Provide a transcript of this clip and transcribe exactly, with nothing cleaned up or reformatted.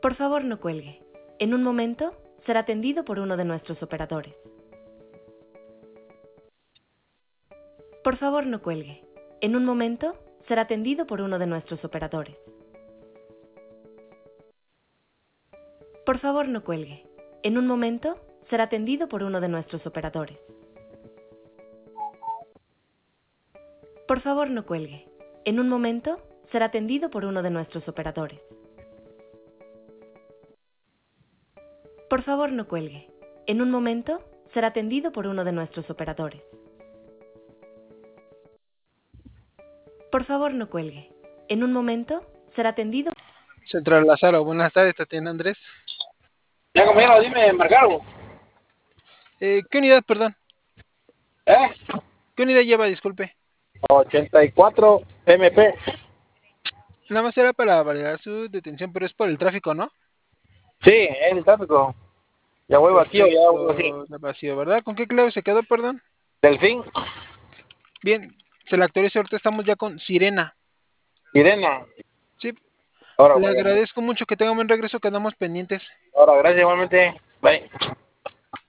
Por favor, no cuelgue. En un momento, será atendido por uno de nuestros operadores. Por favor, no cuelgue. En un momento, será atendido por uno de nuestros operadores. Por favor, no cuelgue. En un momento, será atendido por uno de nuestros operadores. Por favor, no cuelgue. En un momento, será atendido por uno de nuestros operadores. Por favor, no cuelgue. En un momento, será atendido por uno de nuestros operadores. Por favor, no cuelgue. En un momento, será atendido. Central Lázaro, buenas tardes, ¿te atiende Andrés? Ya compañero, dime, Marcaro. Eh, ¿Qué unidad, perdón? ¿Eh? ¿Qué unidad lleva, disculpe? ochenta y cuatro M P. Nada más era para validar su detención, pero es por el tráfico, ¿no? Sí, es el tráfico. Ya voy vacío, ya voy vacío. Perfecto, vacío, ¿verdad? ¿Con qué clave se quedó, perdón? Delfín, Bien, se la actualiza, ahorita estamos ya con Sirena. Sirena. Sí, Ahora, le bueno. agradezco mucho, que tenga un buen regreso, quedamos pendientes. Ahora, gracias igualmente. Bye.